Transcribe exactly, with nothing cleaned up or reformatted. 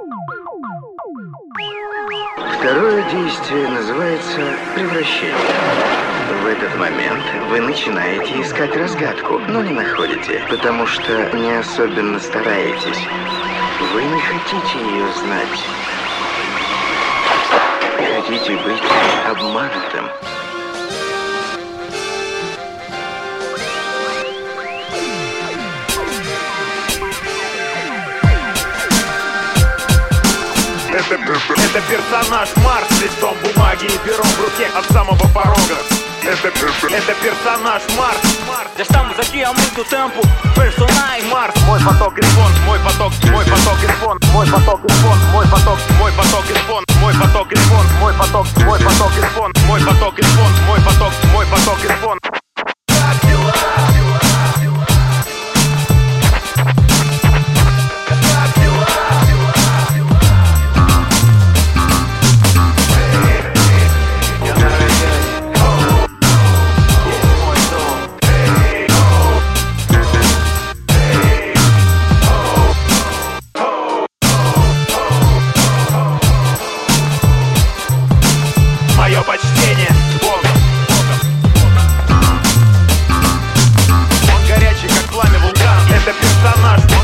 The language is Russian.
Второе действие называется превращение. В этот момент вы начинаете искать разгадку, но не находите, потому что не особенно стараетесь. Вы не хотите ее знать. Хотите быть обманутым. Это, это персонаж Марс, листом бумаги и пером в руке от самого порога. Это, это персонаж Марс. Estamos aqui há muito tempo, personagem Марс. Мой поток респонс, мой поток, мой поток респонс, мой поток респонс, мой поток, мой поток респонс, мой поток респонс, мой поток, мой поток респонс, мой поток респонс, мой поток, мой поток респонс. Мое почтение, Бог. Он горячий, как пламя вулкана. Это персонаж.